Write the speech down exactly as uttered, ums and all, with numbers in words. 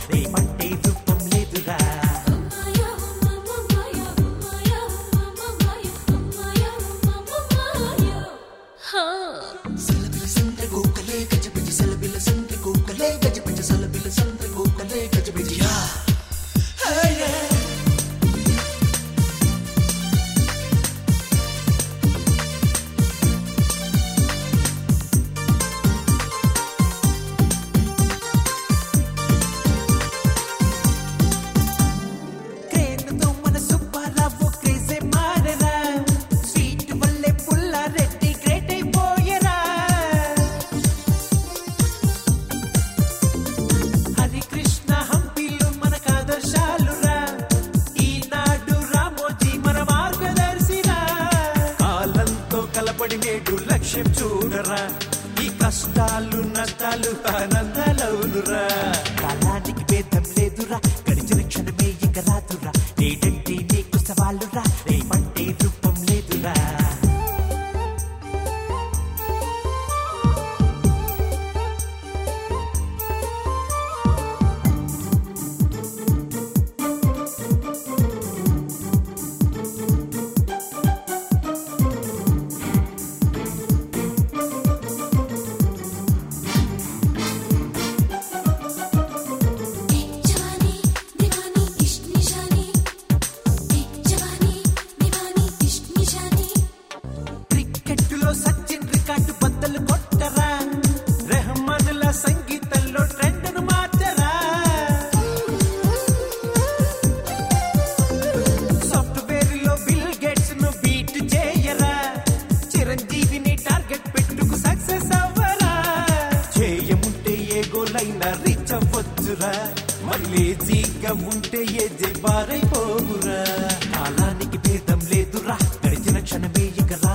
రేపంటే రూపం లేదురా. సలబిల సంద్ర కోకలే గజబిజి సలబిల సంద్ర కోకలే గజబిజి సలబిల సంద్ర కోకలే గజబిజి యా హే నేడు లక్ష్యం చూడరా, ఈ కష్టాలు నష్టాలు ఆనందాలవునురా. కాలానికి భేదం లేదురా, గడిచిన క్షణమే ఇక రాదురా. నేడంటే నీకు సవాలురా, రేపంటే రూపం లేదురా. సచిన్ రికార్డు బద్దలు కొట్టరా, రెహమాన్ల సంగీతంలో ట్రెండ్ను మార్చరా. సాఫ్ట్వేర్ లో బిల్ గేట్స్ ను బీట్ చేయరా, చిరంజీవిని టార్గెట్ పెట్టుకు సక్సెస్ అవ్వరా. చేయముంటే ఏ గోలైనా రీచ్ అవ్వచ్చురా, మళ్ళీ జీగా ఉంటే ఏ జైబారైపోవురా. కాలానికి భేదం లేదురా, గడిచిన క్షణమే ఇక